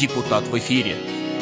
Депутат в эфире.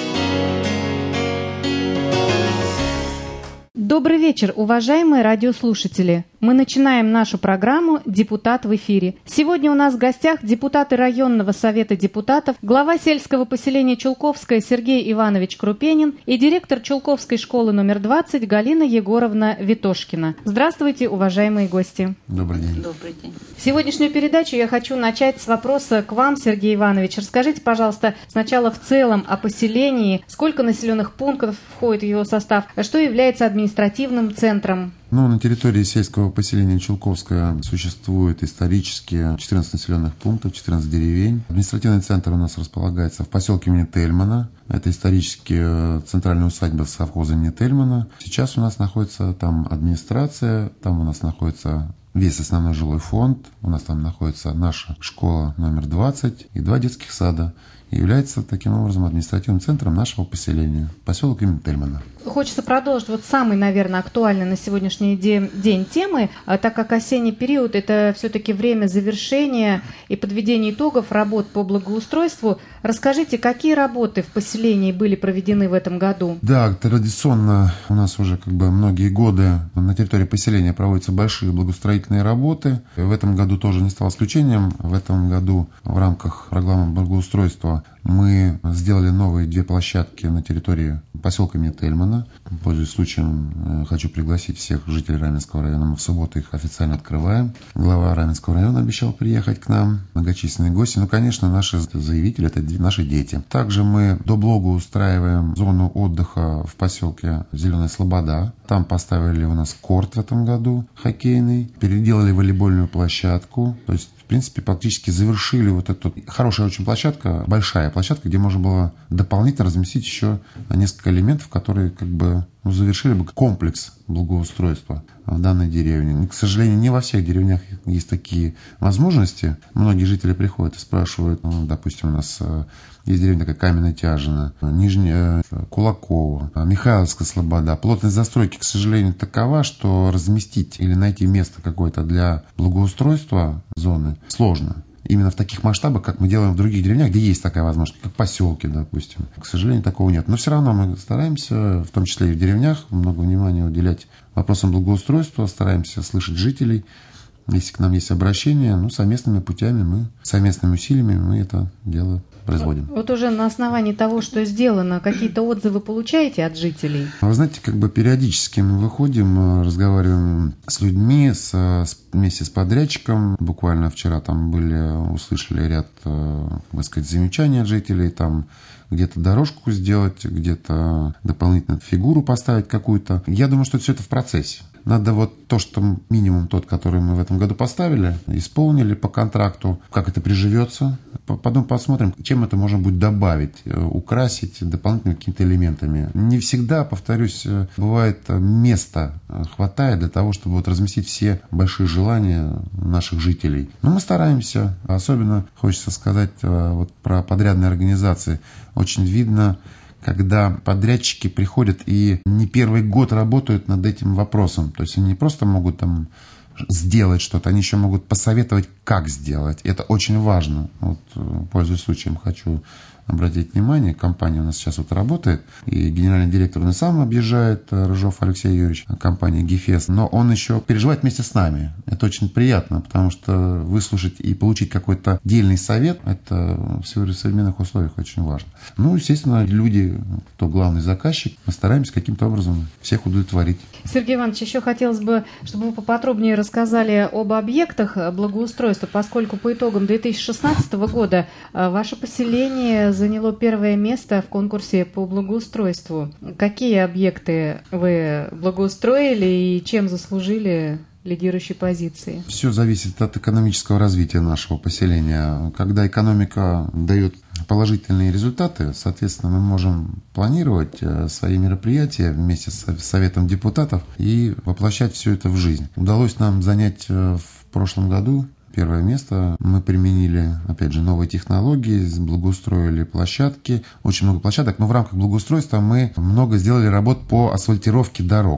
Добрый вечер, уважаемые радиослушатели. Мы начинаем нашу программу «Депутат в эфире». Сегодня у нас в гостях депутаты районного совета депутатов, глава сельского поселения Чулковское Сергей Иванович Крупенин и директор Чулковской школы номер 20 Галина Егоровна Витошкина. Здравствуйте, уважаемые гости. Добрый день. Добрый день. Сегодняшнюю передачу я хочу начать с вопроса к вам, Сергей Иванович. Расскажите, пожалуйста, сначала в целом о поселении, сколько населенных пунктов входит в его состав, что является административным центром. На территории сельского поселения Чулковское существует исторически 14 населенных пунктов, 14 деревень. Административный центр у нас располагается в поселке имени Тельмана. Это исторически центральная усадьба совхоза имени Тельмана. Сейчас у нас находится там администрация, там у нас находится весь основной жилой фонд, у нас там находится наша школа номер 20 и 2 детских сада. И является таким образом административным центром нашего поселения, поселок имени Тельмана. Хочется продолжить самый, наверное, актуальный на сегодняшний день темы, так как осенний период – это все-таки время завершения и подведения итогов работ по благоустройству. Расскажите, какие работы в поселении были проведены в этом году? Да, традиционно у нас уже многие годы на территории поселения проводятся большие благоустроительные работы. В этом году тоже не стало исключением. В этом году в рамках программы благоустройства мы сделали новые 2 площадки на территории поселка имени Тельмана. Пользуясь случаем, хочу пригласить всех жителей Раменского района. Мы в субботу их официально открываем. Глава Раменского района обещал приехать к нам. Многочисленные гости. Конечно, наши заявители – это наши дети. Также мы до благоустраиваем зону отдыха в поселке Зеленая Слобода. Там поставили у нас корт в этом году хоккейный. Переделали волейбольную площадку. То есть, в принципе, практически завершили эту хорошая очень площадка, большая площадка, где можно было дополнительно разместить еще несколько элементов, которые завершили бы комплекс благоустройства в данной деревне. К сожалению, не во всех деревнях есть такие возможности. Многие жители приходят и спрашивают, допустим, у нас есть деревня такая Каменно-Тяжино, Нижняя Кулакова, Михайловская Слобода. Плотность застройки, к сожалению, такова, что разместить или найти место какое-то для благоустройства зоны сложно. Именно в таких масштабах, как мы делаем в других деревнях, где есть такая возможность, как поселки, допустим. К сожалению, такого нет. Но все равно мы стараемся, в том числе и в деревнях, много внимания уделять вопросам благоустройства, стараемся слышать жителей. Если к нам есть обращение, совместными путями, совместными усилиями мы это дело производим. Уже на основании того, что сделано, какие-то отзывы получаете от жителей? Вы знаете, периодически мы выходим, разговариваем с людьми, вместе с подрядчиком. Буквально вчера услышали ряд, замечаний от жителей, где-то дорожку сделать, где-то дополнительно фигуру поставить какую-то. Я думаю, что все это в процессе. Надо минимум тот, который мы в этом году поставили, исполнили по контракту, как это приживется. Потом посмотрим, чем это можно будет добавить, украсить дополнительными какими-то элементами. Не всегда, повторюсь, бывает места хватает для того, чтобы разместить все большие желания наших жителей. Но мы стараемся, особенно хочется сказать про подрядные организации. Очень видно, когда подрядчики приходят и не первый год работают над этим вопросом. То есть они не просто могут сделать что-то, они еще могут посоветовать, как сделать. Это очень важно. Пользуясь случаем, хочу обратить внимание, компания у нас сейчас работает, и генеральный директор он сам объезжает, Рыжов Алексей Юрьевич, компания ГИФЕС, но он еще переживает вместе с нами. Это очень приятно, потому что выслушать и получить какой-то дельный совет, это в современных условиях очень важно. Естественно, люди, кто главный заказчик, мы стараемся каким-то образом всех удовлетворить. Сергей Иванович, еще хотелось бы, чтобы вы поподробнее рассказали об объектах благоустройства, поскольку по итогам 2016 года ваше поселение заняло первое место в конкурсе по благоустройству. Какие объекты вы благоустроили и чем заслужили лидирующей позиции? Все зависит от экономического развития нашего поселения. Когда экономика дает положительные результаты, соответственно, мы можем планировать свои мероприятия вместе с Советом депутатов и воплощать все это в жизнь. Удалось нам занять в прошлом году первое место. Мы применили, опять же, новые технологии, благоустроили площадки, очень много площадок, но в рамках благоустройства мы много сделали работ по асфальтировке дорог.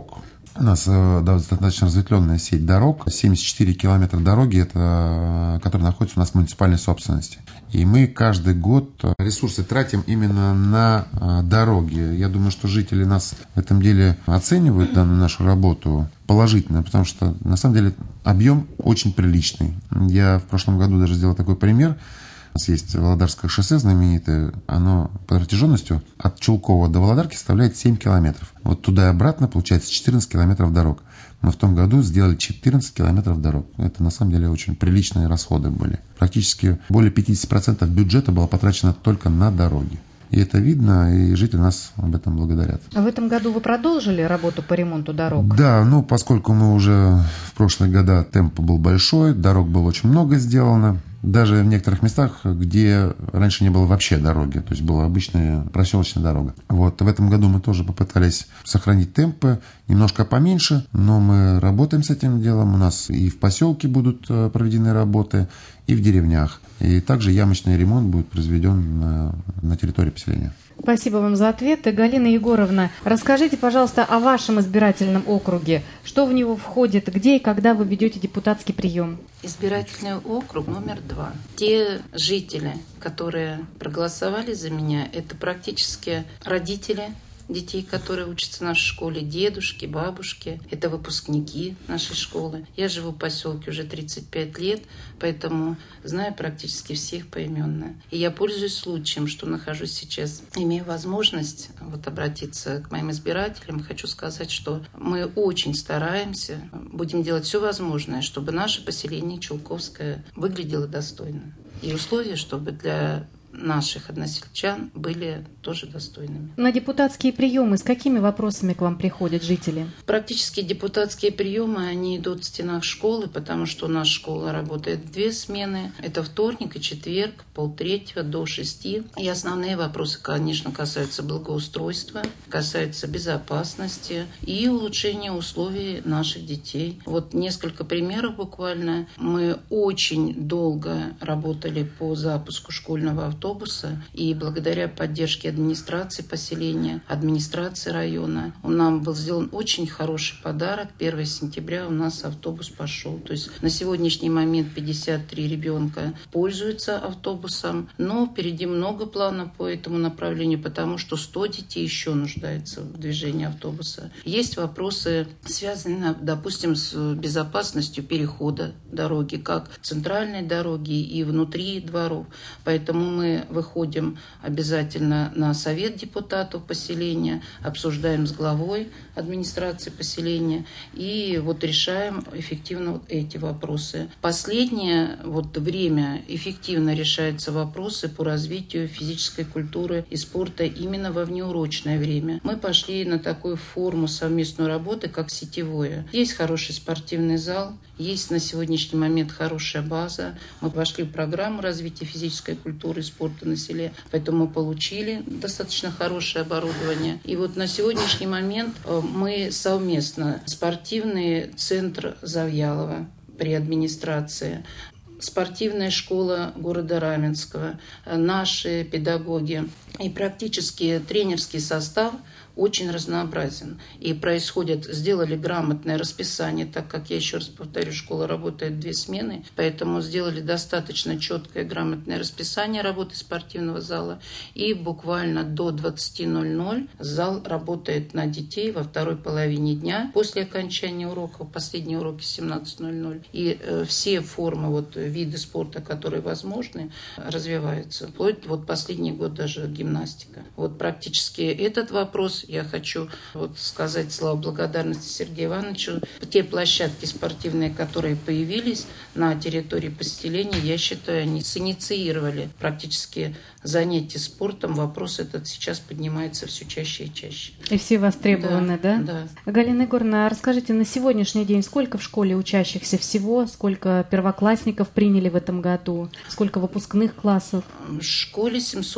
У нас достаточно разветвленная сеть дорог. 74 километра дороги, которые находятся у нас в муниципальной собственности. И мы каждый год ресурсы тратим именно на дороги. Я думаю, что жители нас в этом деле оценивают, данную нашу работу положительно, потому что на самом деле объем очень приличный. Я в прошлом году даже сделал такой пример. У нас есть Володарское шоссе знаменитое, оно по протяженностью от Чулкова до Володарки составляет 7 километров. Вот туда и обратно получается 14 километров дорог. Мы в том году сделали 14 километров дорог. Это на самом деле очень приличные расходы были. Практически более 50% бюджета было потрачено только на дороги. И это видно, и жители нас об этом благодарят. А в этом году вы продолжили работу по ремонту дорог? Да, поскольку мы уже в прошлые года темп был большой, дорог было очень много сделано. Даже в некоторых местах, где раньше не было вообще дороги, то есть была обычная проселочная дорога. Вот в этом году мы тоже попытались сохранить темпы, немножко поменьше, но мы работаем с этим делом. У нас и в поселке будут проведены работы, и в деревнях. И также ямочный ремонт будет произведен на территории поселения. Спасибо вам за ответы. Галина Егоровна, расскажите, пожалуйста, о вашем избирательном округе. Что в него входит, где и когда вы ведете депутатский прием? Избирательный округ номер 2. Те жители, которые проголосовали за меня, это практически родители детей, которые учатся в нашей школе, дедушки, бабушки. Это выпускники нашей школы. Я живу в поселке уже 35 лет, поэтому знаю практически всех поименно. И я пользуюсь случаем, что нахожусь сейчас, имею возможность обратиться к моим избирателям. Хочу сказать, что мы очень стараемся, будем делать все возможное, чтобы наше поселение Чулковское выглядело достойно. И условия, чтобы для наших односельчан были тоже достойными. На депутатские приемы с какими вопросами к вам приходят жители? Практически депутатские приемы, они идут в стенах школы, потому что у нас школа работает в 2 смены. Это вторник и четверг, 2:30 до 6. И основные вопросы, конечно, касаются благоустройства, касаются безопасности и улучшения условий наших детей. Вот несколько примеров буквально. Мы очень долго работали по запуску школьного автобуса, и благодаря поддержке администрации поселения, администрации района, нам был сделан очень хороший подарок. 1 сентября у нас автобус пошел. То есть на сегодняшний момент 53 ребенка пользуются автобусом, но впереди много планов по этому направлению, потому что 100 детей еще нуждаются в движении автобуса. Есть вопросы, связанные, допустим, с безопасностью перехода дороги, как центральной дороги и внутри дворов. Поэтому мы выходим обязательно на совет депутатов поселения, обсуждаем с главой администрации поселения и решаем эффективно эти вопросы. Последнее время эффективно решаются вопросы по развитию физической культуры и спорта именно во внеурочное время. Мы пошли на такую форму совместной работы, как сетевое. Есть хороший спортивный зал, есть на сегодняшний момент хорошая база. Мы пошли в программу развития физической культуры и спорта на селе, поэтому мы получили достаточно хорошее оборудование. И на сегодняшний момент мы совместно спортивный центр Завьялова при администрации, спортивная школа города Раменского, наши педагоги и практически тренерский состав очень разнообразен. И сделали грамотное расписание, так как, я еще раз повторю, школа работает 2 смены, поэтому сделали достаточно четкое грамотное расписание работы спортивного зала. И буквально до 20:00 зал работает на детей во второй половине дня после окончания уроков, последние уроки 17:00. И все формы, виды спорта, которые возможны, развиваются. Вплоть последний год даже гимнастика. Практически этот вопрос я хочу сказать слова благодарности Сергею Ивановичу. Те площадки спортивные, которые появились на территории поселения, я считаю, они синициировали практически занятия спортом. Вопрос этот сейчас поднимается все чаще и чаще. И все востребованы, да? Да. Галина Егоровна, расскажите, на сегодняшний день сколько в школе учащихся всего, сколько первоклассников приняли в этом году, сколько выпускных классов? В школе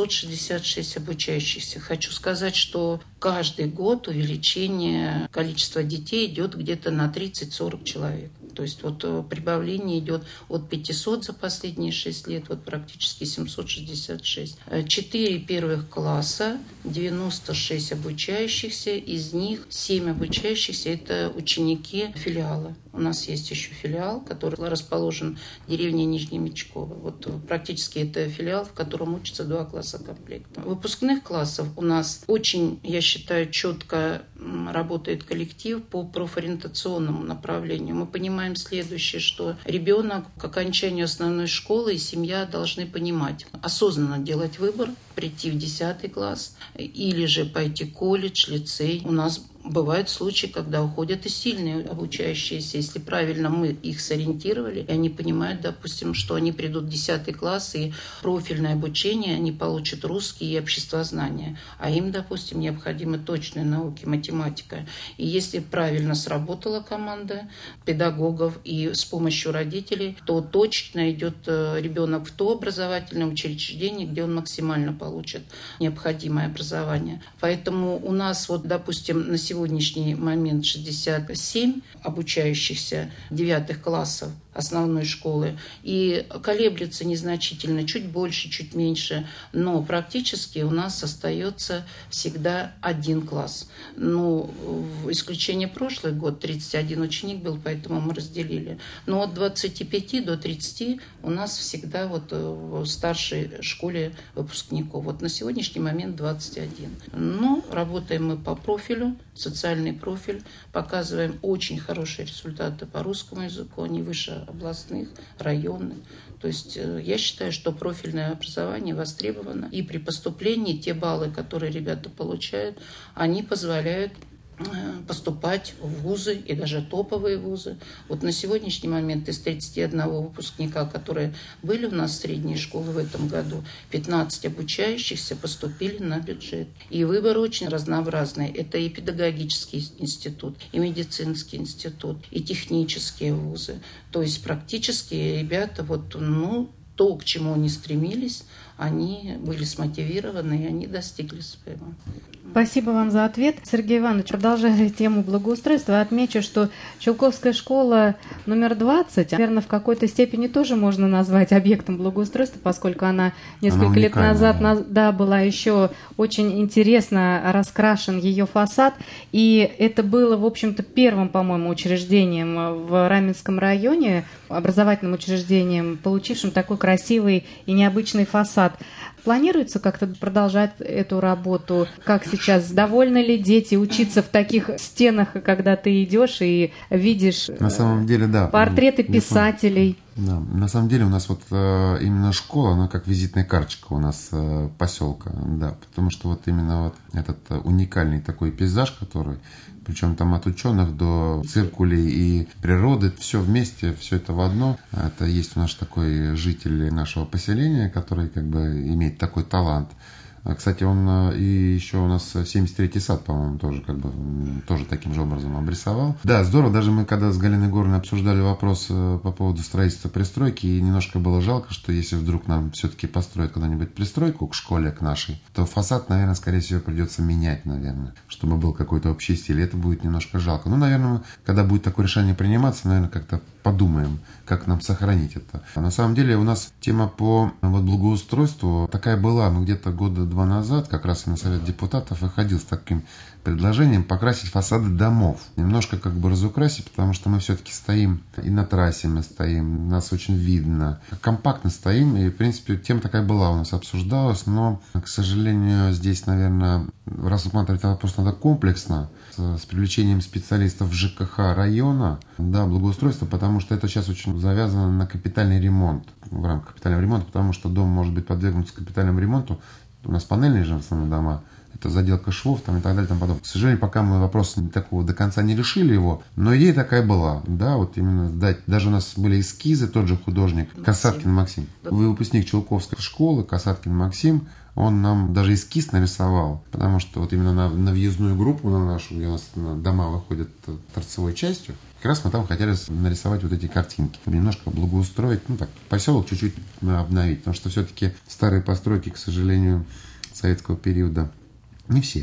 766 обучающихся. Хочу сказать, что каждый год увеличение количества детей идет где-то на 30-40 человек. То есть вот прибавление идет от 500 за последние 6 лет, вот практически 766. 4 первых класса, 96 обучающихся, из них 7 обучающихся – это ученики филиала. У нас есть еще филиал, который расположен в деревне Нижнемечково. Вот практически это филиал, в котором учатся 2 класса комплекта. Выпускных классов у нас очень, я считаю, четко работает коллектив по профориентационному направлению. Мы понимаем следующее, что ребенок к окончанию основной школы и семья должны понимать, осознанно делать выбор, прийти в 10 класс или же пойти в колледж, лицей. У нас бывают случаи, когда уходят и сильные обучающиеся, если правильно мы их сориентировали, и они понимают, допустим, что они придут в 10 класс, и профильное обучение они получат русский и обществознание, а им, допустим, необходимы точные науки, математика. И если правильно сработала команда педагогов и с помощью родителей, то точно идет ребенок в то образовательное учреждение, где он максимально получит необходимое образование. Поэтому у нас, вот, допустим, на сегодняшний момент 67 обучающихся 9 классов основной школы, и колеблется незначительно, чуть больше, чуть меньше, но практически у нас остается всегда 1 класс. Ну, в исключение прошлый год 31 ученик был, поэтому мы разделили. Но от 25 до 30 у нас всегда вот в старшей школе выпускников. Вот на сегодняшний момент 21. Но работаем мы по профилю, социальный профиль, показываем очень хорошие результаты по русскому языку, они выше областных, районных. То есть я считаю, что профильное образование востребовано. И при поступлении те баллы, которые ребята получают, они позволяют поступать в вузы и даже топовые вузы. Вот на сегодняшний момент из 31 выпускника, которые были у нас в средней школе в этом году, 15 обучающихся поступили на бюджет. И выбор очень разнообразный. Это и педагогический институт, и медицинский институт, и технические вузы. То есть практически ребята вот, то, к чему они стремились, они были смотивированы, и они достигли своего. Спасибо вам за ответ. Сергей Иванович, продолжая тему благоустройства, отмечу, что Чулковская школа номер 20, наверное, в какой-то степени тоже можно назвать объектом благоустройства, поскольку она несколько лет назад была еще очень интересно раскрашен ее фасад, и это было, в общем-то, первым, по-моему, учреждением в Раменском районе, образовательным учреждением, получившим такой красивый и необычный фасад. Планируется как-то продолжать эту работу? Как сейчас? Довольны ли дети учиться в таких стенах, когда ты идешь и видишь на самом деле, да, портреты писателей? Да, на самом деле у нас вот именно школа, она как визитная карточка у нас поселка, да, потому что вот именно вот этот уникальный такой пейзаж, который, причем там от ученых до циркулей и природы, все вместе, все это в одно. Это есть у нас такой житель нашего поселения, который как бы имеет такой талант. Кстати, он и еще у нас 73-й сад, по-моему, тоже таким же образом обрисовал. Да, здорово. Даже мы, когда с Галиной Егоровной обсуждали вопрос по поводу строительства пристройки, и немножко было жалко, что если вдруг нам все-таки построят когда-нибудь пристройку к школе, к нашей, то фасад, наверное, скорее всего, придется менять, наверное, чтобы был какой-то общий стиль. Это будет немножко жалко. Ну, наверное, когда будет такое решение приниматься, наверное, как-то подумаем, как нам сохранить это. А на самом деле у нас тема по благоустройству такая была, где-то года 2 назад, как раз на Совет депутатов выходил с таким предложением покрасить фасады домов. Немножко разукрасить, потому что мы все-таки стоим, и на трассе мы стоим, нас очень видно. Компактно стоим, и, в принципе, тема такая была у нас, обсуждалась, но, к сожалению, здесь, наверное, рассматривать этот вопрос надо комплексно, с привлечением специалистов ЖКХ района, да, благоустройства, потому что это сейчас очень завязано на капитальный ремонт, в рамках капитального ремонта, потому что дом может быть подвергнуться капитальному ремонту. У нас панельные же в основном дома, это заделка швов там, и так далее, и тому подобное. К сожалению, пока мы вопрос такого до конца не решили его, но идея такая была, да, вот именно дать, даже у нас были эскизы, тот же художник Касаткин Максим, выпускник Чулковской школы, Касаткин Максим, он нам даже эскиз нарисовал, потому что вот именно на въездную группу на нашу, где у нас дома выходят торцевой частью, как раз мы там хотели нарисовать вот эти картинки, немножко благоустроить, поселок чуть-чуть обновить, потому что все-таки старые постройки, к сожалению, советского периода, не все,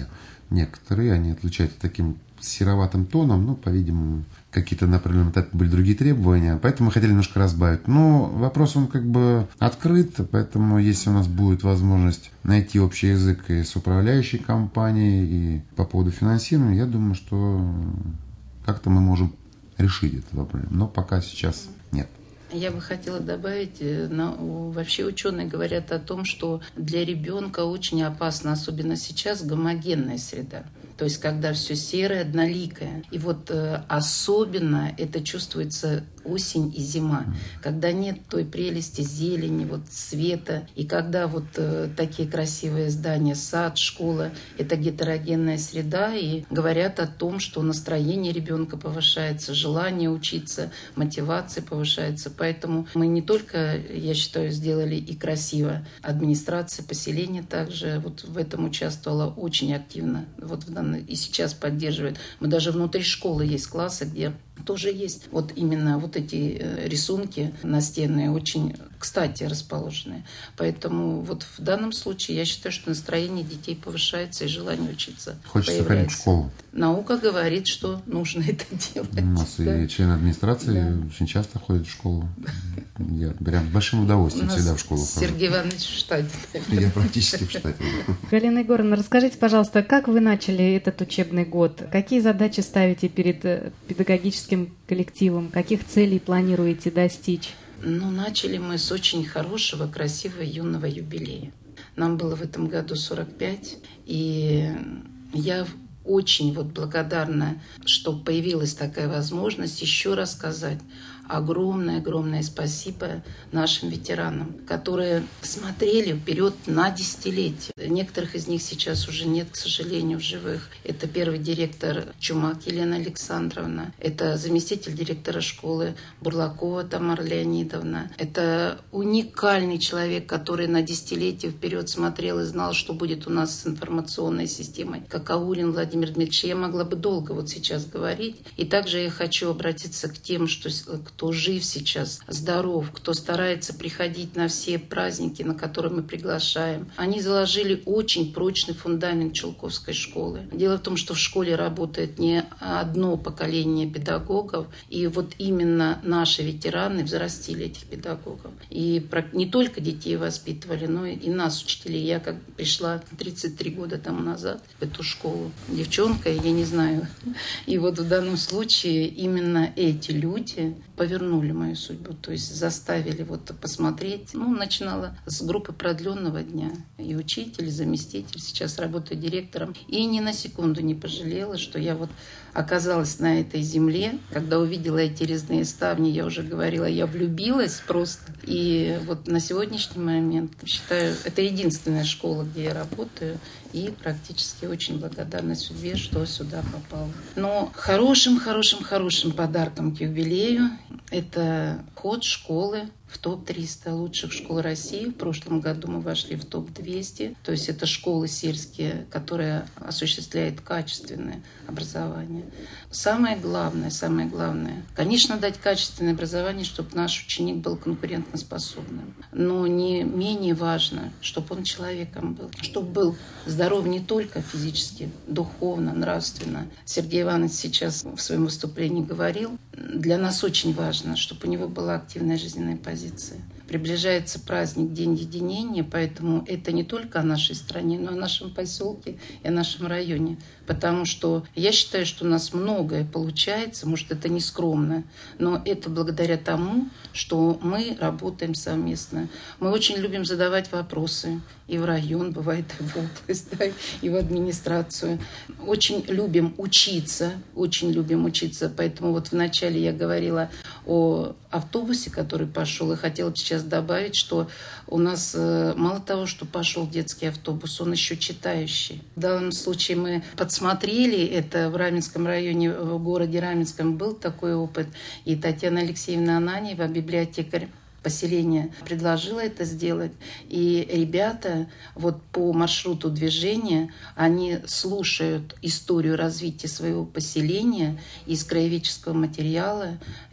некоторые, они отличаются таким сероватым тоном, ну, по-видимому, какие-то на определенном этапе были другие требования, поэтому мы хотели немножко разбавить. Но вопрос, он как бы открыт, поэтому если у нас будет возможность найти общий язык и с управляющей компанией, и по поводу финансирования, я думаю, что как-то мы можем решить этот вопрос, но пока сейчас нет. Я бы хотела добавить, вообще ученые говорят о том, что для ребенка очень опасна, особенно сейчас, гомогенная среда. То есть, когда все серое, одноликое. И вот особенно это чувствуется осень и зима, когда нет той прелести зелени, вот цвета, и когда вот такие красивые здания, сад, школа, это гетерогенная среда, и говорят о том, что настроение ребенка повышается, желание учиться, мотивация повышается. Поэтому мы не только, я считаю, сделали и красиво. Администрация поселения также вот в этом участвовала очень активно. Вот и сейчас поддерживает. Мы даже внутри школы есть классы, где тоже есть вот именно вот эти рисунки настенные, очень кстати расположенные. Поэтому вот в данном случае я считаю, что настроение детей повышается и желание учиться Хочется ходить в школу. Наука говорит, что нужно это делать. У нас и члены администрации очень часто ходят в школу. Я прям с большим удовольствием всегда в школу хожу. Сергей Иванович в штате. Я практически в штате. Галина Егоровна, расскажите, пожалуйста, как вы начали этот учебный год? Какие задачи ставите перед педагогическим коллективом? Каких целей планируете достичь? Начали мы с очень хорошего, красивого юного юбилея. Нам было в этом году 45, и я очень благодарна, что появилась такая возможность еще раз сказать огромное спасибо нашим ветеранам, которые смотрели вперед на десятилетия. Некоторых из них сейчас уже нет, к сожалению, в живых. Это первый директор Чумак Елена Александровна, это заместитель директора школы Бурлакова Тамара Леонидовна. Это уникальный человек, который на десятилетия вперед смотрел и знал, что будет у нас с информационной системой. Какаулин Владимир Дмитриевич. Я могла бы долго вот сейчас говорить. И также я хочу обратиться к тем, кто жив сейчас, здоров, кто старается приходить на все праздники, на которые мы приглашаем. Они заложили очень прочный фундамент Чулковской школы. Дело в том, что в школе работает не одно поколение педагогов, и вот именно наши ветераны взрастили этих педагогов. И не только детей воспитывали, но и нас, учителей. Я как пришла 33 года тому назад в эту школу, девчонка, я не знаю. И вот в данном случае именно эти люди повернули мою судьбу, то есть заставили посмотреть. Начинала с группы продленного дня. И учитель, и заместитель, сейчас работаю директором. И ни на секунду не пожалела, что я оказалась на этой земле. Когда увидела эти резные ставни, я уже говорила, я влюбилась просто. И на сегодняшний момент, считаю, это единственная школа, где я работаю. И практически очень благодарна судьбе, что сюда попала. Но хорошим подарком к юбилею это вход школы в топ-300 лучших школ России. В прошлом году мы вошли в топ-200. То есть это школы сельские, которые осуществляют качественное образование. Самое главное, конечно, дать качественное образование, чтобы наш ученик был конкурентоспособным. Но не менее важно, чтобы он человеком был. Чтобы был здоров не только физически, духовно, нравственно. Сергей Иванович сейчас в своем выступлении говорил, для нас очень важно, чтобы у него была активная жизненная позиция. Приближается праздник День единения, поэтому это не только о нашей стране, но и о нашем поселке и о нашем районе. Потому что я считаю, что у нас многое получается, может, это не скромно, но это благодаря тому, что мы работаем совместно. Мы очень любим задавать вопросы и в район, бывает и в область, и в администрацию. Очень любим учиться, Поэтому вначале я говорила о автобусе, который пошел, и хотела бы сейчас добавить, что у нас мало того, что пошел детский автобус, он еще читающий. В данном случае мы подсмотрели это в Раменском районе, в городе Раменском был такой опыт, и Татьяна Алексеевна Ананьева, библиотекарь поселения, предложила это сделать. И ребята по маршруту движения, они слушают историю развития своего поселения из краеведческого материала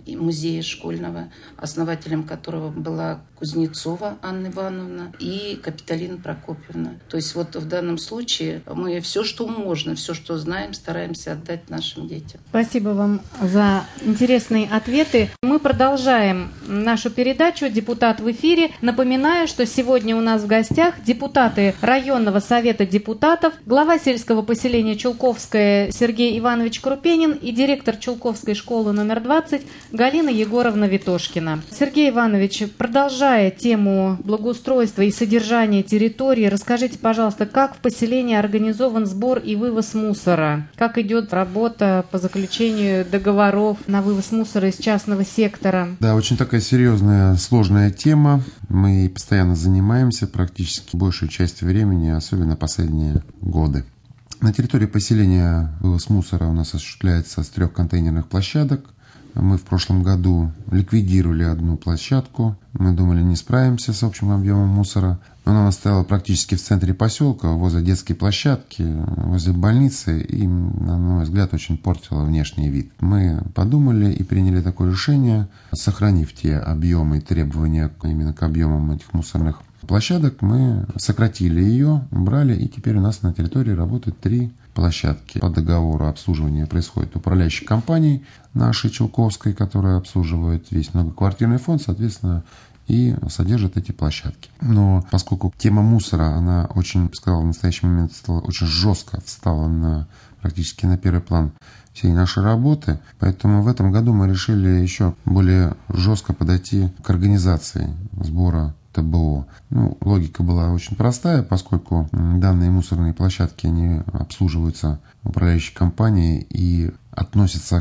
музея школьного, основателем которого была Кузнецова Анна Ивановна и Капиталина Прокопьевна. То есть вот в данном случае мы все, что можно, все, что знаем, стараемся отдать нашим детям. Спасибо вам за интересные ответы. Мы продолжаем нашу передачу «Депутат в эфире». Напоминаю, что сегодня у нас в гостях депутаты районного совета депутатов, глава сельского поселения Чулковское Сергей Иванович Крупенин и директор Чулковской школы номер 20 Галина Егоровна Витошкина. Сергей Иванович, продолжая тему благоустройства и содержания территории, расскажите, пожалуйста, как в поселении организован сбор и вывоз мусора? Как идет работа по заключению договоров на вывоз мусора из частного сектора? Да, очень такая серьезная, сложная тема. Мы постоянно занимаемся практически большую часть времени, особенно последние годы. На территории поселения вывоз мусора у нас осуществляется с 3 контейнерных площадок. Мы в прошлом году ликвидировали одну площадку. Мы думали, не справимся с общим объемом мусора. Она у нас стояла практически в центре поселка, возле детской площадки, возле больницы, и, на мой взгляд, очень портила внешний вид. Мы подумали и приняли такое решение, сохранив те объемы и требования именно к объемам этих мусорных площадок, мы сократили ее, убрали, и теперь у нас на территории работают 3 площадки. По договору обслуживания происходит управляющей компанией нашей Чулковской, которая обслуживает весь многоквартирный фонд, соответственно, и содержит эти площадки. Но поскольку тема мусора, она очень, сказал, в настоящий момент очень жестко встала практически на первый план всей нашей работы, поэтому в этом году мы решили еще более жестко подойти к организации сбора ТБО. Логика была очень простая, поскольку данные мусорные площадки, они обслуживаются управляющей компанией и относятся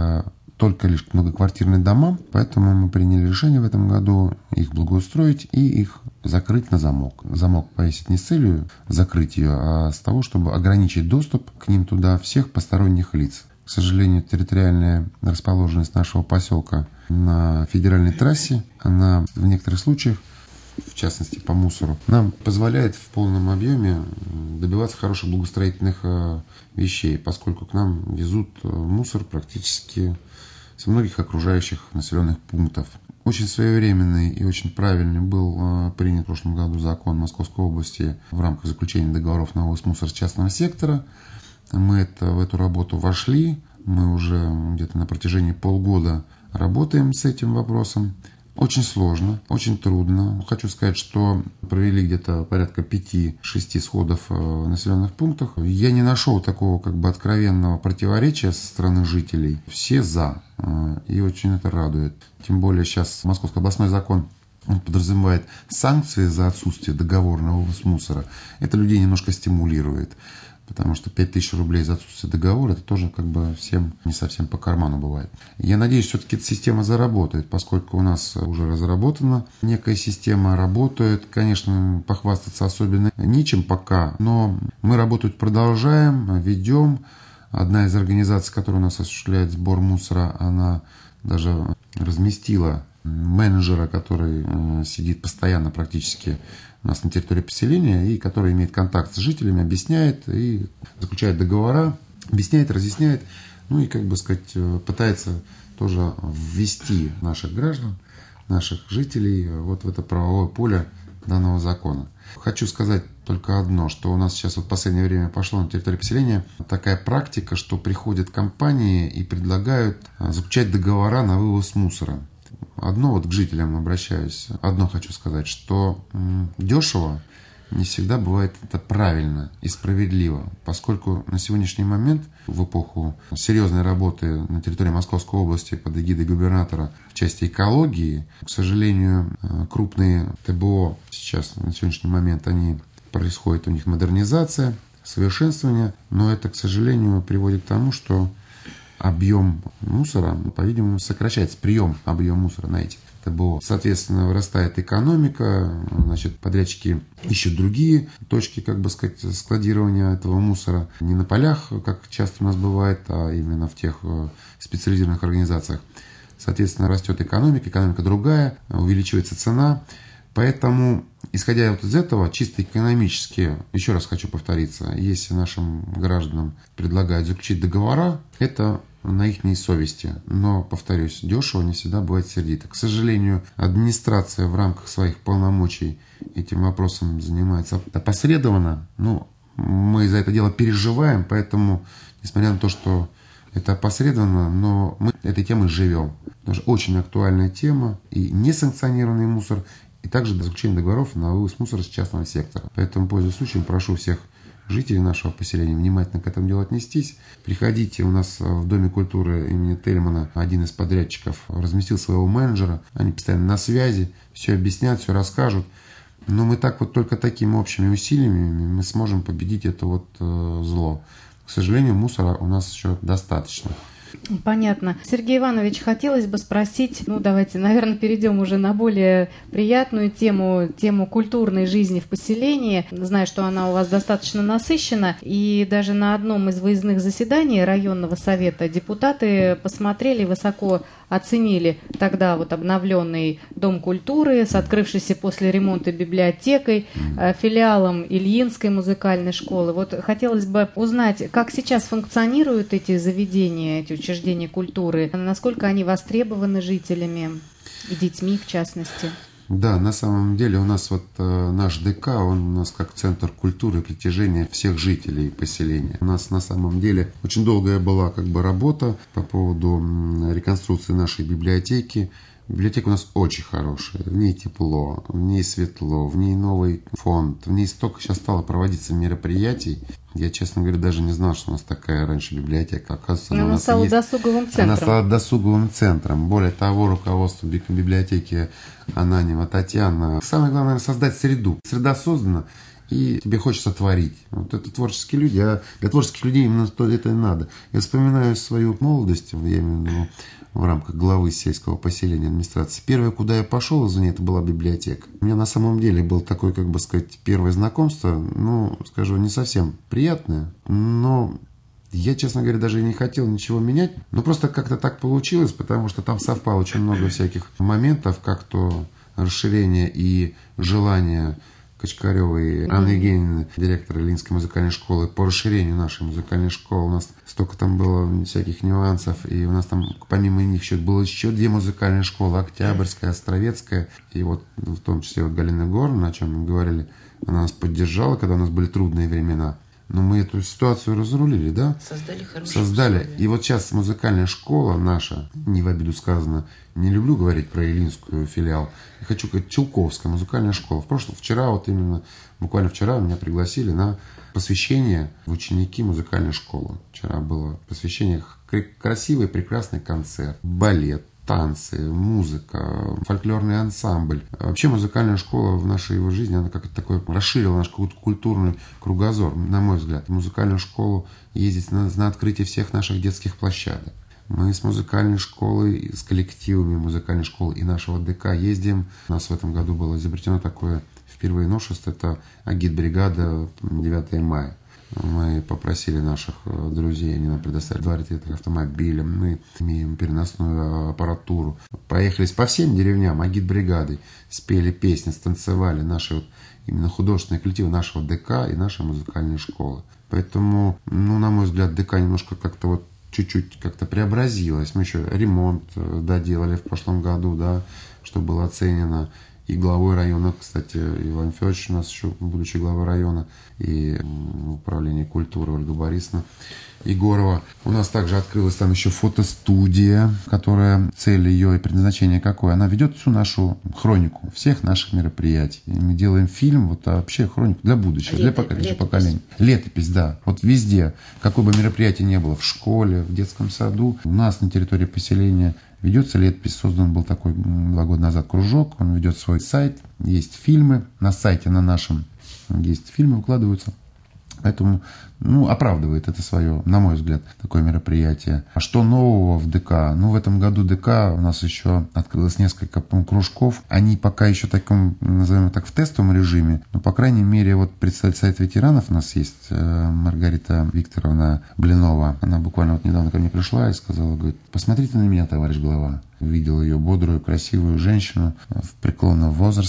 только лишь к многоквартирным домам, поэтому мы приняли решение в этом году их благоустроить и их закрыть на замок. Замок повесить не с целью закрыть ее, а с того, чтобы ограничить доступ к ним туда всех посторонних лиц. К сожалению, территориальная расположенность нашего поселка на федеральной трассе, она в некоторых случаях, в частности по мусору, нам позволяет в полном объеме добиваться хороших благоустроительных вещей, поскольку к нам везут мусор практически со многих окружающих населенных пунктов. Очень своевременный и очень правильный был принят в прошлом году закон Московской области в рамках заключения договоров на вывоз мусора с частного сектора. Мы в эту работу вошли, мы уже где-то на протяжении полгода работаем с этим вопросом. Очень сложно, очень трудно. Хочу сказать, что провели где-то порядка 5-6 сходов в населенных пунктах. Я не нашел такого откровенного противоречия со стороны жителей. Все за. И очень это радует. Тем более сейчас Московский областной закон, он подразумевает санкции за отсутствие договора на вывоз мусора. Это людей немножко стимулирует. Потому что 5000 рублей за отсутствие договора, это тоже всем не совсем по карману бывает. Я надеюсь, все-таки эта система заработает, поскольку у нас уже разработана некая система, работает. Конечно, похвастаться особенно нечем пока, но мы работать продолжаем, ведем. Одна из организаций, которая у нас осуществляет сбор мусора, она даже разместила менеджера, который сидит постоянно практически у нас на территории поселения и который имеет контакт с жителями, объясняет и заключает договора, объясняет, разъясняет, и, пытается тоже ввести наших граждан, наших жителей в это правовое поле данного закона. Хочу сказать только одно, что у нас сейчас в последнее время пошло на территории поселения такая практика, что приходят компании и предлагают заключать договора на вывоз мусора. Одно к жителям обращаюсь. Одно хочу сказать, что дешево не всегда бывает это правильно и справедливо, поскольку на сегодняшний момент, в эпоху серьезной работы на территории Московской области под эгидой губернатора в части экологии, к сожалению, крупные ТБО сейчас на сегодняшний момент, происходит у них модернизация, совершенствование, но это, к сожалению, приводит к тому, что объем мусора, по-видимому, сокращается, прием объема мусора на эти ТБО. Соответственно, вырастает экономика, подрядчики ищут другие точки, складирования этого мусора. Не на полях, как часто у нас бывает, а именно в тех специализированных организациях. Соответственно, растет экономика другая, увеличивается цена. Поэтому, исходя вот из этого, чисто экономически, еще раз хочу повториться, если нашим гражданам предлагают заключить договора, это на их совести. Но, повторюсь, дешево не всегда бывает сердито. К сожалению, администрация в рамках своих полномочий этим вопросом занимается опосредованно. Мы за это дело переживаем, поэтому, несмотря на то, что это опосредованно, но мы этой темой живем. Потому что очень актуальная тема и несанкционированный мусор, и также заключение договоров на вывоз мусора с частного сектора. Поэтому, пользуясь случаем, прошу всех жителей нашего поселения внимательно к этому делу отнестись. Приходите, у нас в Доме культуры имени Тельмана один из подрядчиков разместил своего менеджера. Они постоянно на связи, все объяснят, все расскажут. Но мы так вот только такими общими усилиями мы сможем победить это зло. К сожалению, мусора у нас еще достаточно. Понятно. Сергей Иванович, хотелось бы спросить, давайте, наверное, перейдем уже на более приятную тему культурной жизни в поселении. Знаю, что она у вас достаточно насыщена, и даже на одном из выездных заседаний районного совета депутаты посмотрели, высоко оценили тогда обновленный Дом культуры с открывшейся после ремонта библиотекой, филиалом Ильинской музыкальной школы. Хотелось бы узнать, как сейчас функционируют эти заведения, эти учреждения культуры, насколько они востребованы жителями и детьми в частности. Да, на самом деле у нас наш ДК, он у нас как центр культуры и притяжения всех жителей поселения. У нас на самом деле очень долгая была работа по поводу реконструкции нашей библиотеки. Библиотека у нас очень хорошая, в ней тепло, в ней светло, в ней новый фонд, в ней столько сейчас стало проводиться мероприятий. Я, честно говоря, даже не знал, что у нас такая раньше библиотека. Оказывается, она стала досуговым центром. Она стала досуговым центром. Более того, руководство библиотеки Ананева Татьяна. Самое главное, наверное, создать среду. Среда создана, и тебе хочется творить. Это творческие люди, а для творческих людей именно это и надо. Я вспоминаю свою молодость, я имею в виду, в рамках главы сельского поселения администрации. Первое, куда я пошел, извини, это была библиотека. У меня на самом деле было такое, первое знакомство, скажу, не совсем приятное, но я, честно говоря, даже и не хотел ничего менять. Но просто как-то так получилось, потому что там совпало очень много всяких моментов, как то расширение и желание Качкаревой Анны Евгеньевны, директора Ильинской музыкальной школы, по расширению нашей музыкальной школы. У нас столько там было всяких нюансов, и у нас там помимо них было еще 2 музыкальные школы, Октябрьская, Островецкая, и в том числе Галина Горна, о чем мы говорили, она нас поддержала, когда у нас были трудные времена. Но мы эту ситуацию разрулили, да? Создали. И сейчас музыкальная школа наша, не в обиду сказано, не люблю говорить про Ильинскую филиал, я хочу говорить Чулковская музыкальная школа. Буквально вчера меня пригласили на посвящение в ученики музыкальной школы. Вчера было посвящение, красивый, прекрасный концерт, балет, танцы, музыка, фольклорный ансамбль. Вообще музыкальная школа в нашей его жизни, она как-то такой расширила наш культурный кругозор, на мой взгляд. В музыкальную школу ездить на открытие всех наших детских площадок. Мы с музыкальной школой, с коллективами музыкальной школы и нашего ДК ездим. У нас в этом году было изобретено такое впервые новшество, это агитбригада 9 мая. Мы попросили наших друзей, они нам предоставили 2 ретрита автомобиля, мы имеем переносную аппаратуру. Поехались по всем деревням агитбригадой, спели песни, станцевали наши именно художественные коллективы нашего ДК и нашей музыкальной школы. Поэтому, на мой взгляд, ДК немножко как-то чуть-чуть как-то преобразилась. Мы еще ремонт доделали в прошлом году, да, что было оценено и главой района, кстати, Иван Федорович у нас еще, будучи главой района, и управление культуры Ольга Борисовна Егорова. У нас также открылась там еще фотостудия, которая, цель ее и предназначение какое? Она ведет всю нашу хронику всех наших мероприятий. И мы делаем фильм, вообще хронику для будущего, для поколения. Летопись, да. Везде, какое бы мероприятие ни было, в школе, в детском саду, у нас на территории поселения ведется летопись. Создан был такой 2 года назад кружок, он ведет свой сайт, есть фильмы, на сайте на нашем есть фильмы, выкладываются. Поэтому, оправдывает это свое, на мой взгляд, такое мероприятие. А что нового в ДК? В этом году ДК у нас еще открылось несколько кружков. Они пока еще таком, назовем так, в тестовом режиме. Но, по крайней мере, представитель Совета ветеранов у нас есть, Маргарита Викторовна Блинова. Она буквально недавно ко мне пришла и сказала, говорит, посмотрите на меня, товарищ глава. Увидел ее бодрую, красивую женщину в преклонного возраста.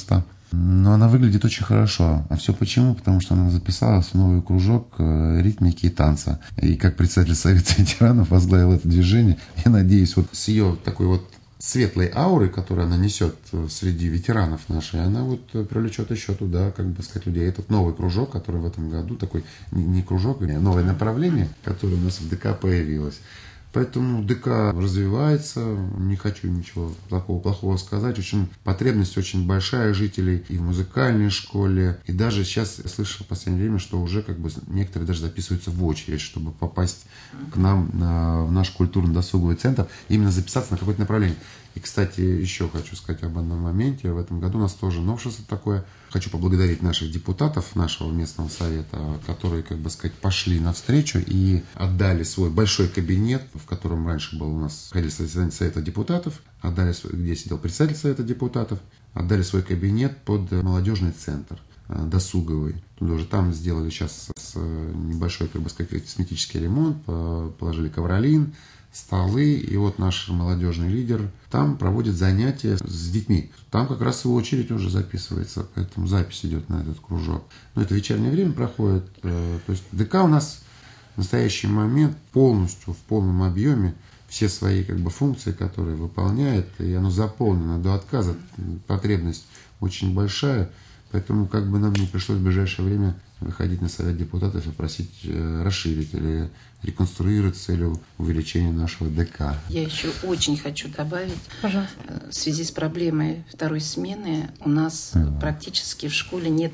Но она выглядит очень хорошо. А все почему? Потому что она записалась в новый кружок ритмики и танца. И как председатель Совета ветеранов возглавил это движение. Я надеюсь, вот с ее такой вот светлой аурой, которую она несет среди ветеранов нашей, она вот привлечет еще туда, как бы сказать, людей. Этот новый кружок, который в этом году, такой не кружок, а новое направление, которое у нас в ДК появилось. Поэтому ДК развивается, не хочу ничего плохого сказать. Потребность очень большая жителей и в музыкальной школе. И даже сейчас я слышал в последнее время, что уже как бы некоторые даже записываются в очередь, чтобы попасть к нам в наш культурно-досуговый центр, именно записаться на какое-то направление. И, кстати, еще хочу сказать об одном моменте. В этом году у нас тоже новшество такое. Хочу поблагодарить наших депутатов нашего местного совета, которые, как бы сказать, пошли навстречу и отдали свой большой кабинет, в котором раньше был у нас ходили заседания совета депутатов, где сидел председатель совета депутатов, отдали свой кабинет под молодежный центр досуговый. Уже там сделали сейчас небольшой, как бы сказать, косметический ремонт, положили ковролин, столы, и вот наш молодежный лидер там проводит занятия с детьми. Там как раз его очередь уже записывается, поэтому запись идет на этот кружок. Но это вечернее время проходит. То есть ДК у нас в настоящий момент полностью, в полном объеме все свои как бы функции, которые выполняет, и оно заполнено до отказа. Потребность очень большая, поэтому как бы нам не пришлось в ближайшее время выходить на совет депутатов и просить расширить или реконструировать с целью увеличения нашего ДК. Я еще очень хочу добавить. Пожалуйста. В связи с проблемой второй смены у нас практически в школе не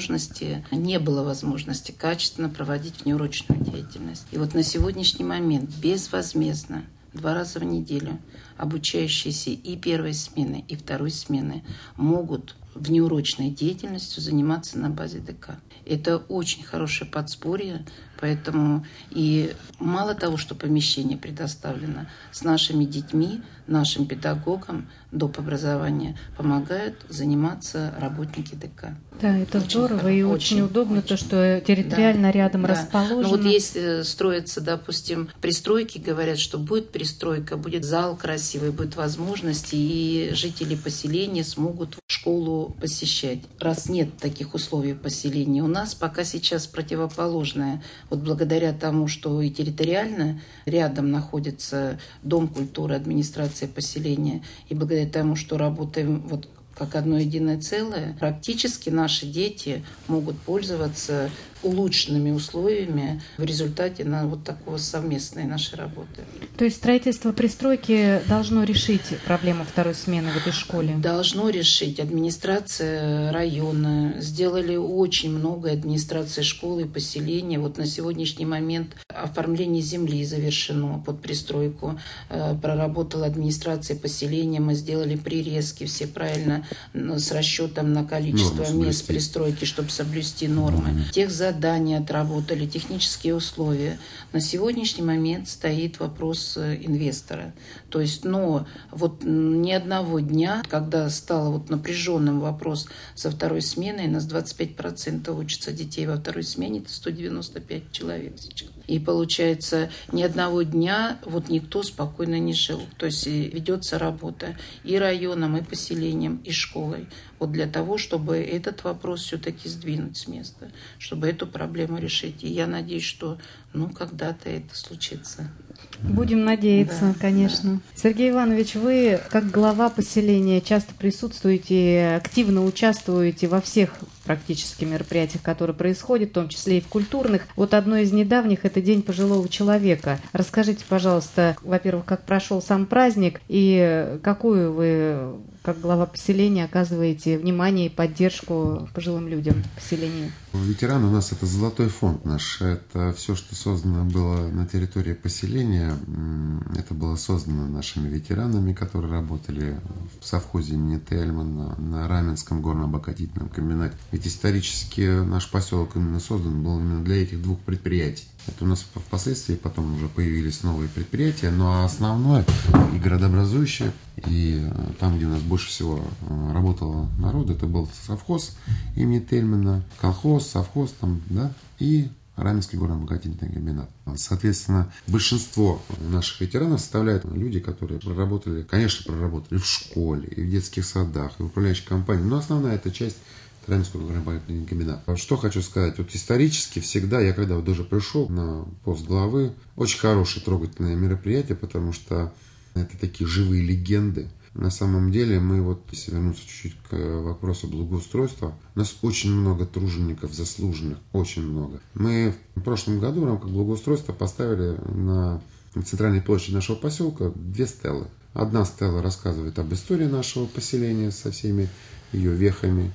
было возможности качественно проводить внеурочную деятельность. И вот на сегодняшний момент безвозмездно 2 раза в неделю обучающиеся и первой смены, и второй смены могут внеурочной деятельностью заниматься на базе ДК. Это очень хорошее подспорье, поэтому и мало того, что помещение предоставлено, с нашими детьми, нашим педагогам доп. Образования помогают заниматься работники ДК. Да, это очень здорово и очень удобно, то, что территориально рядом расположено. Ну вот если строятся, допустим, пристройки, говорят, что будет пристройка, будет зал красивый, будет возможности, и жители поселения смогут школу посещать. Раз нет таких условий поселения, у нас пока сейчас противоположное. Вот благодаря тому, что и территориально рядом находится Дом культуры, администрация поселения, и благодаря тому, что работаем вот как одно единое целое, практически наши дети могут пользоваться улучшенными условиями в результате вот такого совместной нашей работы. То есть строительство пристройки должно решить проблему второй смены в этой школе? Должно решить. Администрация района сделали очень много, администрация школы и поселения. Вот на сегодняшний момент оформление земли завершено под пристройку. Проработала администрация поселения, мы сделали прирезки все правильно с расчетом на количество мест пристройки, чтобы соблюсти нормы. Задания отработали, технические условия. На сегодняшний момент стоит вопрос инвестора. То есть, но вот ни одного дня, когда стал вот напряженным вопрос со второй сменой, нас 25% учатся детей во второй смене, это 195 человек сейчас. И получается, ни одного дня вот никто спокойно не жил. То есть ведется работа и районом, и поселением, и школой. Вот для того, чтобы этот вопрос все-таки сдвинуть с места, чтобы эту проблему решить. И я надеюсь, что когда-то это случится. Будем надеяться, конечно. Да. Сергей Иванович, вы, как глава поселения, часто присутствуете, активно участвуете во всех практически мероприятиях, которые происходят, в том числе и в культурных. Вот одно из недавних – это День пожилого человека. Расскажите, пожалуйста, во-первых, как прошел сам праздник и какую вы, как глава поселения, оказываете внимание и поддержку пожилым людям поселения? Ветераны у нас – это золотой фонд наш. Это все, что создано было на территории поселения, это было создано нашими ветеранами, которые работали в совхозе имени Тельмана на Раменском горно-обогатительном комбинате. Ведь исторически наш поселок именно создан был именно для этих 2 предприятий. Это у нас впоследствии потом уже появились новые предприятия, но основное и городообразующее, и там, где у нас больше всего работало народу, это был совхоз имени Тельмана, колхоз, совхоз там, да, и Раменский горно-обогатительный комбинат. Соответственно, большинство наших ветеранов составляют люди, которые проработали в школе, и в детских садах, и в управляющей компании. Но основная эта часть Раменский горно-обогатительный комбинат. Что хочу сказать, вот исторически всегда, я когда вот даже пришел на пост главы, очень хорошее, трогательное мероприятие, потому что это такие живые легенды. На самом деле мы вот, если вернуться чуть-чуть к вопросу благоустройства, у нас очень много тружеников заслуженных, очень много. Мы в прошлом году в рамках благоустройства поставили на центральной площади нашего поселка 2 стелы. Одна стела рассказывает об истории нашего поселения со всеми ее вехами,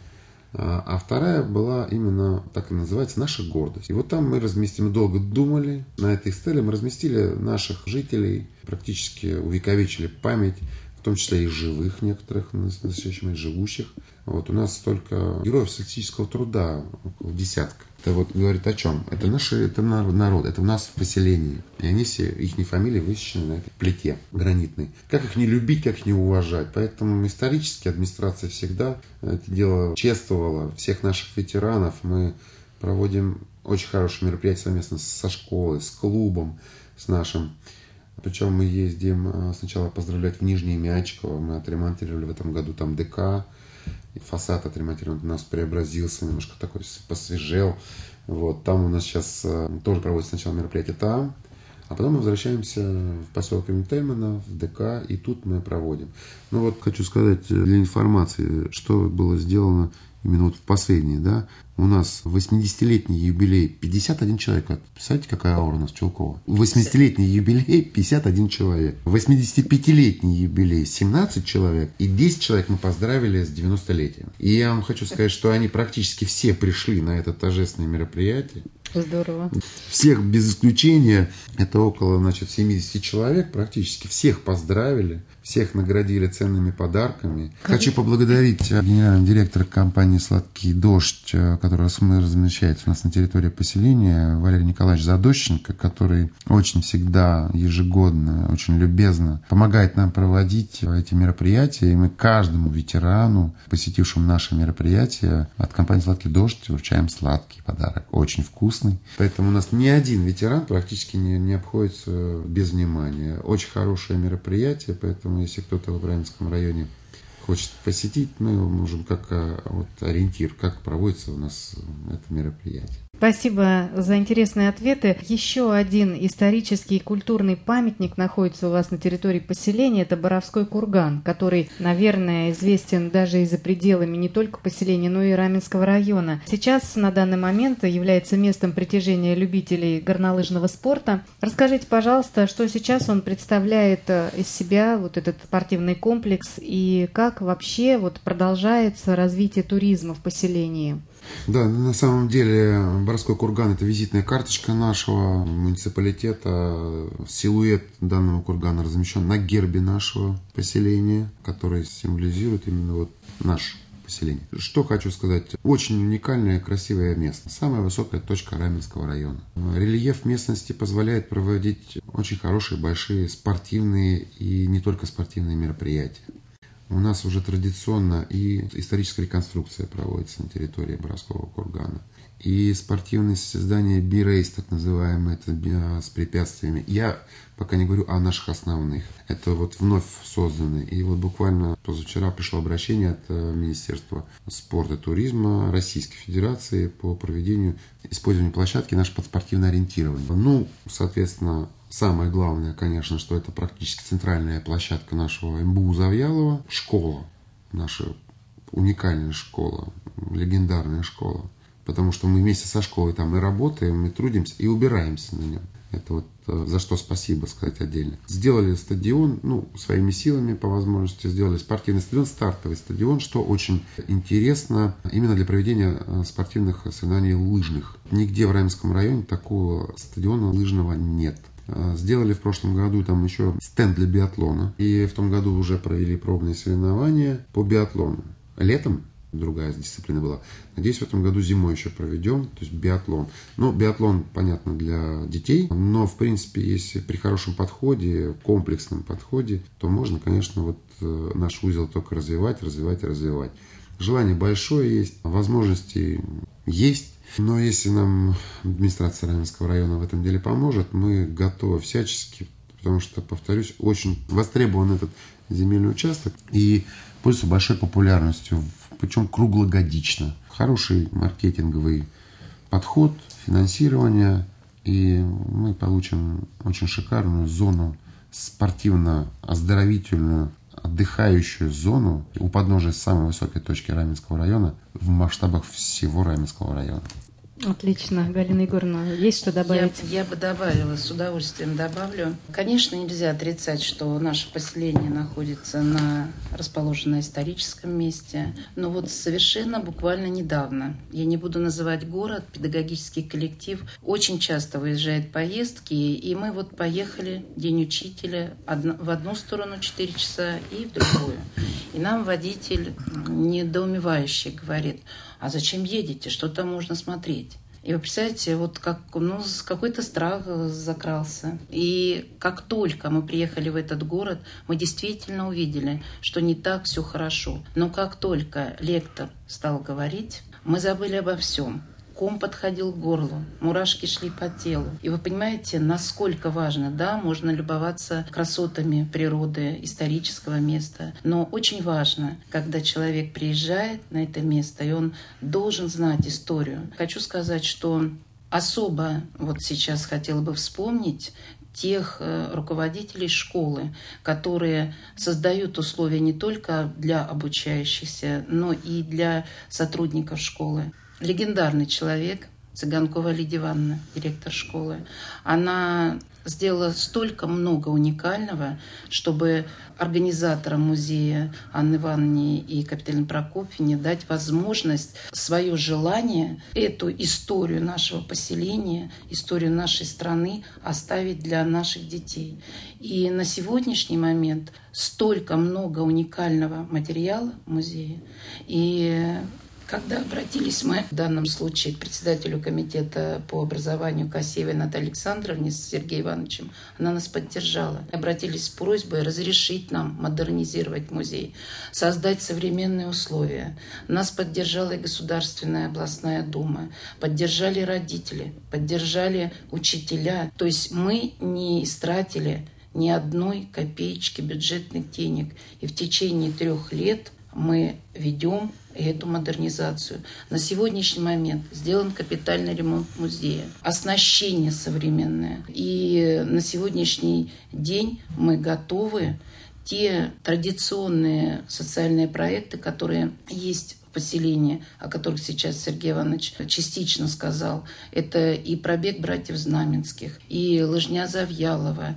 а вторая была именно, так и называется, наша гордость. И вот там мы разместим, долго думали, на этой стеле мы разместили наших жителей, практически увековечили память, в том числе и живых некоторых, на настоящий момент живущих. Вот у нас столько героев социалистического труда, около десятка. Это вот говорит о чем? Это народ, это у нас в поселении. И они все, их фамилии высечены на этой плите гранитной. Как их не любить, как их не уважать. Поэтому исторически администрация всегда это дело чествовала. Всех наших ветеранов мы проводим очень хорошие мероприятия совместно со школой, с клубом, с нашим. Причем мы ездим сначала поздравлять в Нижнее Мячково. Мы отремонтировали в этом году там ДК. И фасад отремонтирован у нас преобразился, немножко такой посвежел. Вот, там у нас сейчас тоже проводится сначала мероприятие там. А потом мы возвращаемся в поселок Тельмана, в ДК, и тут мы проводим. Ну вот хочу сказать для информации, что было сделано именно вот в последние, да. У нас 80-летний юбилей 51 человек. Представляете, какая аура у нас Чулкова? 80-летний юбилей 51 человек. 85-летний юбилей 17 человек. И 10 человек мы поздравили с 90-летием. И я вам хочу сказать, что они практически все пришли на это торжественное мероприятие. Здорово. Всех без исключения, это около 70 человек, практически всех поздравили, всех наградили ценными подарками. Хочу поблагодарить генерального директора компании «Сладкий дождь», который размещается у нас на территории поселения, Валерия Николаевича Задощенко, который очень всегда ежегодно, очень любезно помогает нам проводить эти мероприятия. И мы каждому ветерану, посетившему наше мероприятие, от компании «Сладкий дождь» вручаем сладкий подарок. Очень вкусный. Поэтому у нас ни один ветеран практически не обходится без внимания. Очень хорошее мероприятие, поэтому если кто-то в Раменском районе хочет посетить, мы можем как вот ориентир, как проводится у нас это мероприятие. Спасибо за интересные ответы. Еще один исторический и культурный памятник находится у вас на территории поселения. Это Боровской курган, который, наверное, известен даже и за пределами не только поселения, но и Раменского района. Сейчас, на данный момент, является местом притяжения любителей горнолыжного спорта. Расскажите, пожалуйста, что сейчас он представляет из себя, вот этот спортивный комплекс, и как вообще вот продолжается развитие туризма в поселении? Да, на самом деле Боровской курган – это визитная карточка нашего муниципалитета. Силуэт данного кургана размещен на гербе нашего поселения, который символизирует именно вот наше поселение. Что хочу сказать. Очень уникальное и красивое место. Самая высокая точка Раменского района. Рельеф местности позволяет проводить очень хорошие, большие спортивные и не только спортивные мероприятия. У нас уже традиционно и историческая реконструкция проводится на территории Боровского кургана. И спортивные состязания би-рейс, так называемые, это с препятствиями. Я пока не говорю о наших основных. Это вот вновь созданы. И вот буквально позавчера пришло обращение от Министерства спорта и туризма Российской Федерации по проведению использования площадки наше под спортивное ориентирование. Ну, соответственно, самое главное, конечно, что это практически центральная площадка нашего МБУ Завьялова. Школа, наша уникальная школа, легендарная школа. Потому что мы вместе со школой там и работаем, мы трудимся, и убираемся на нем. Это вот за что спасибо сказать отдельно. Сделали стадион, своими силами по возможности сделали спортивный стадион, стартовый стадион, что очень интересно именно для проведения спортивных соревнований лыжных. Нигде в Раменском районе такого стадиона лыжного нет. Сделали в прошлом году там еще стенд для биатлона. И в том году уже провели пробные соревнования по биатлону. Летом другая дисциплина была. Надеюсь, в этом году зимой еще проведем, то есть биатлон. Биатлон, понятно, для детей, но, в принципе, если при хорошем подходе, комплексном подходе, то можно, конечно, наш узел только развивать. Желание большое есть, возможности есть. Но если нам администрация Раменского района в этом деле поможет, мы готовы всячески, потому что, повторюсь, очень востребован этот земельный участок и пользуется большой популярностью, причем круглогодично. Хороший маркетинговый подход, финансирование, и мы получим очень шикарную зону, спортивно-оздоровительную, отдыхающую зону у подножия самой высокой точки Раменского района в масштабах всего Раменского района. Отлично. Галина Егоровна, есть что добавить? Я бы добавила, с удовольствием добавлю. Конечно, нельзя отрицать, что наше поселение находится расположено на историческом месте. Но вот совершенно буквально недавно, я не буду называть город, педагогический коллектив очень часто выезжает в поездки, и мы вот поехали, День учителя, в одну сторону 4 часа и в другую. И нам водитель недоумевающий говорит: а зачем едете, что там можно смотреть? И вы представляете, вот какой-то страх закрался. И как только мы приехали в этот город, мы действительно увидели, что не так все хорошо. Но как только лектор стал говорить, мы забыли обо всем. Ком подходил к горлу, мурашки шли по телу. И вы понимаете, насколько важно, да, можно любоваться красотами природы, исторического места, но очень важно, когда человек приезжает на это место, и он должен знать историю. Хочу сказать, что особо вот сейчас хотела бы вспомнить тех руководителей школы, которые создают условия не только для обучающихся, но и для сотрудников школы. Легендарный человек, Цыганкова Лидия Ивановна, директор школы. Она сделала столько много уникального, чтобы организаторам музея Анне Ивановне и Капиталине Прокопьевне дать возможность свое желание, эту историю нашего поселения, историю нашей страны оставить для наших детей. И на сегодняшний момент столько много уникального материала в музее. И когда обратились мы в данном случае к председателю комитета по образованию Косеевой Наталье Александровне с Сергеем Ивановичем, она нас поддержала. Обратились с просьбой разрешить нам модернизировать музей, создать современные условия. Нас поддержала и Государственная областная дума, поддержали родители, поддержали учителя. То есть мы не истратили ни одной копеечки бюджетных денег. И в течение 3 лет мы ведем эту модернизацию. На сегодняшний момент сделан капитальный ремонт музея, оснащение современное. И на сегодняшний день мы готовы те традиционные социальные проекты, которые есть в поселении, о которых сейчас Сергей Иванович частично сказал. Это и пробег братьев Знаменских, и лыжня Завьялова,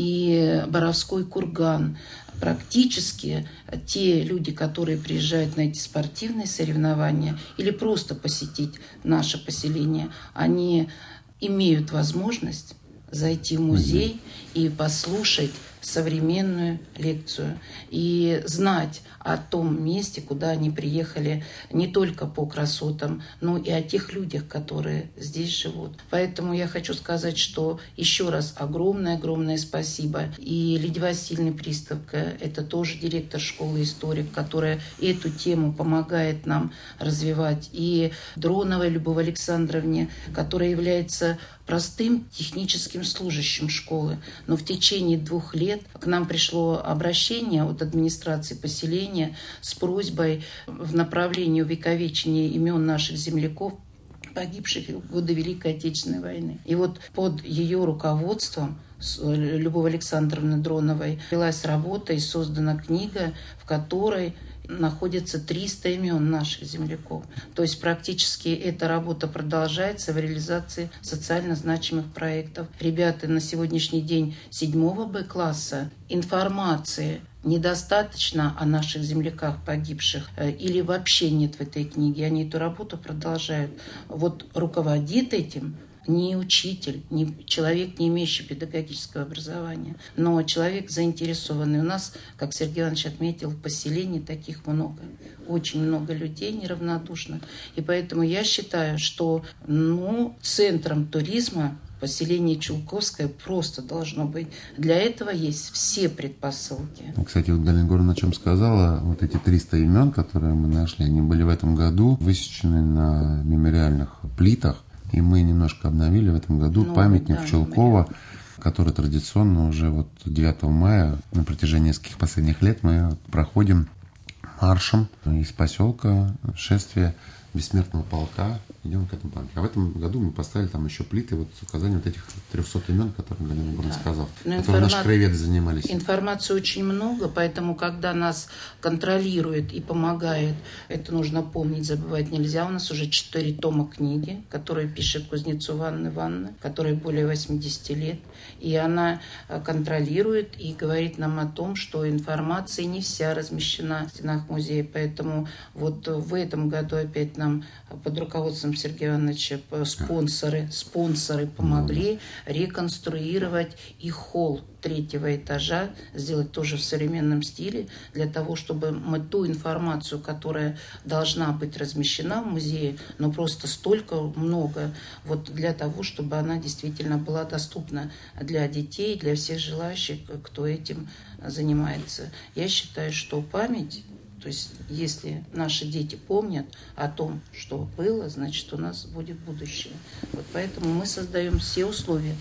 и Боровской курган. Практически те люди, которые приезжают на эти спортивные соревнования или просто посетить наше поселение, они имеют возможность зайти в музей и послушать современную лекцию и знать о том месте, куда они приехали не только по красотам, но и о тех людях, которые здесь живут. Поэтому я хочу сказать, что еще раз огромное-огромное спасибо. И Лидия Васильевна Приставка, это тоже директор школы историк, которая эту тему помогает нам развивать. И Дроновой Любовь Александровне, которая является простым техническим служащим школы. Но в течение 2 лет к нам пришло обращение от администрации поселения с просьбой в направлении увековечения имен наших земляков, погибших в годы Великой Отечественной войны. И вот под ее руководством Любовь Александровны Дроновой велась работа и создана книга, в которой находится 300 имен наших земляков. То есть практически эта работа продолжается в реализации социально значимых проектов. Ребята на сегодняшний день 7 Б-класса информации недостаточно о наших земляках погибших или вообще нет в этой книге. Они эту работу продолжают. Вот руководит этим не учитель, не человек, не имеющий педагогического образования, но человек заинтересованный. У нас, как Сергей Иванович отметил, в поселении таких много. Очень много людей неравнодушных. И поэтому я считаю, что центром туризма поселение Чулковское просто должно быть. Для этого есть все предпосылки. Кстати, вот Галина Егоровна о чем сказала, вот эти 300 имен, которые мы нашли, они были в этом году высечены на мемориальных плитах, и мы немножко обновили в этом году памятник Чулкова, который традиционно уже вот 9 мая на протяжении нескольких последних лет мы проходим маршем из поселка, шествие Бессмертного полка, идем к этому памятнику. А в этом году мы поставили там еще плиты вот с указанием вот этих 300 имен, которые Галина Егоровна сказала, которые наши краеведы занимались. Информации очень много, поэтому когда нас контролирует и помогает, это нужно помнить, забывать нельзя. У нас уже 4 тома книги, которые пишет Кузнецова Анна Ивановна, которой более 80 лет. И она контролирует и говорит нам о том, что информация не вся размещена в стенах музея. Поэтому вот в этом году опять нам под руководством Сергея Ивановича спонсоры помогли реконструировать и холл 3-го этажа, сделать тоже в современном стиле, для того, чтобы мы ту информацию, которая должна быть размещена в музее, но просто столько много, вот для того, чтобы она действительно была доступна для детей, для всех желающих, кто этим занимается. Я считаю, что память, то есть если наши дети помнят о том, что было, значит, у нас будет будущее. Вот поэтому мы создаем все условия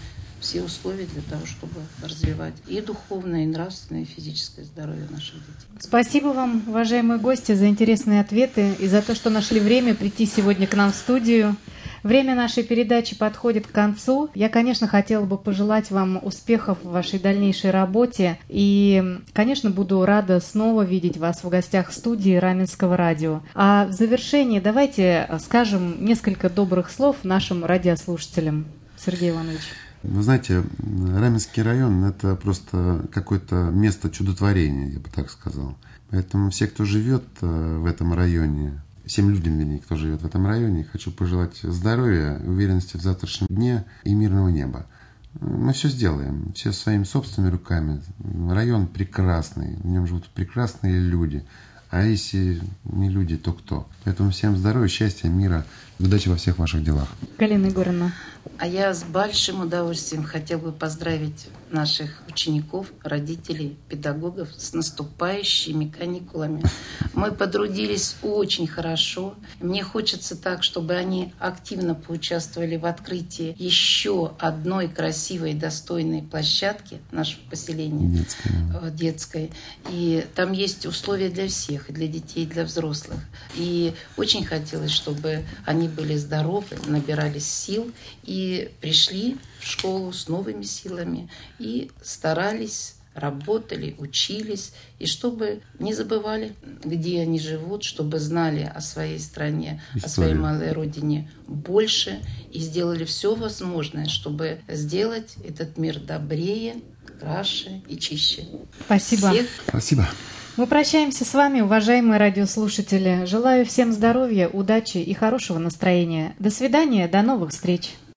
для того, чтобы развивать и духовное, и нравственное, и физическое здоровье наших детей. Спасибо вам, уважаемые гости, за интересные ответы и за то, что нашли время прийти сегодня к нам в студию. Время нашей передачи подходит к концу. Я, конечно, хотела бы пожелать вам успехов в вашей дальнейшей работе. И, конечно, буду рада снова видеть вас в гостях студии Раменского радио. А в завершении давайте скажем несколько добрых слов нашим радиослушателям. Сергей Иванович. Вы знаете, Раменский район – это просто какое-то место чудотворения, я бы так сказал. Поэтому все, кто живет в этом районе, всем людям, вернее, кто живет в этом районе, хочу пожелать здоровья, уверенности в завтрашнем дне и мирного неба. Мы все сделаем, все своими собственными руками. Район прекрасный, в нем живут прекрасные люди. А если не люди, то кто? Поэтому всем здоровья, счастья, мира, удачи во всех ваших делах. Галина Егоровна. А я с большим удовольствием хотела бы поздравить наших учеников, родителей, педагогов с наступающими каникулами. Мы потрудились очень хорошо. Мне хочется так, чтобы они активно поучаствовали в открытии еще одной красивой, достойной площадки нашего поселения детской. И там есть условия для всех, и для детей, и для взрослых. И очень хотелось, чтобы они были здоровы, набирались сил и пришли в школу с новыми силами и старались, работали, учились, и чтобы не забывали, где они живут, чтобы знали о своей стране, о своей малой родине больше и сделали все возможное, чтобы сделать этот мир добрее, краше и чище. Спасибо. Спасибо. Мы прощаемся с вами, уважаемые радиослушатели. Желаю всем здоровья, удачи и хорошего настроения. До свидания, до новых встреч.